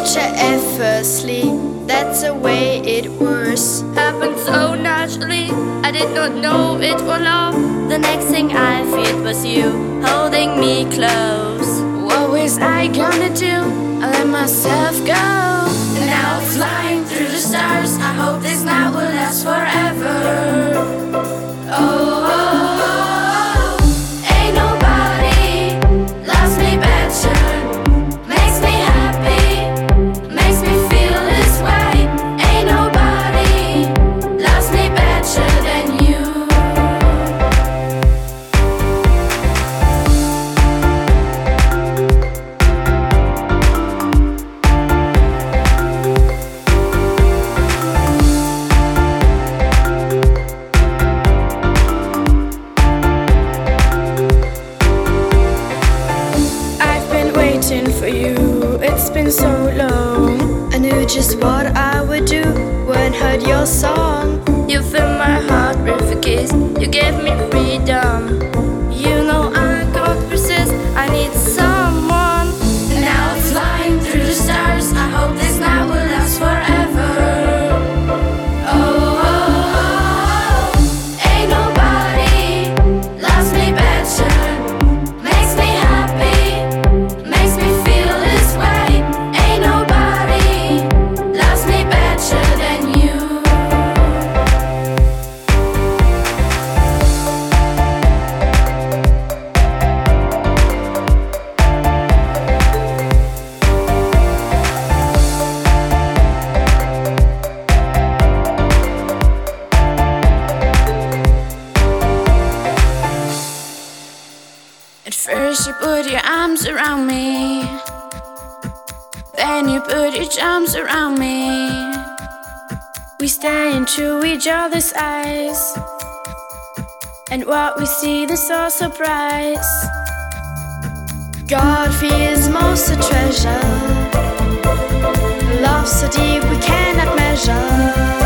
picture effortlessly, that's the way it was. Happened so naturally, I did not know it was love. The next thing I felt was you holding me close. What was I gonna do? I let myself go. Now I'm flying through the stars. I hope this night will last forever. Oh, oh, oh. Ain't nobody loves me better. Makes me happy, makes me feel this way. Ain't nobody loves me better than you. For you, it's been so long. I knew just what I would do when I heard your song. You filled my heart with a kiss. You gave me freedom. You know I can't resist. I need someone. Now I'm flying through the stars. I hope this night will last forever. Oh, oh, oh. Ain't nobody loves me better. Makes me happy, makes me feel this way. Ain't nobody loves me better than you. At first you put your arms around me, then you put your arms around me. We stare into each other's eyes, and what we see, the source of surprise. God feels most a treasure, love so deep we cannot measure.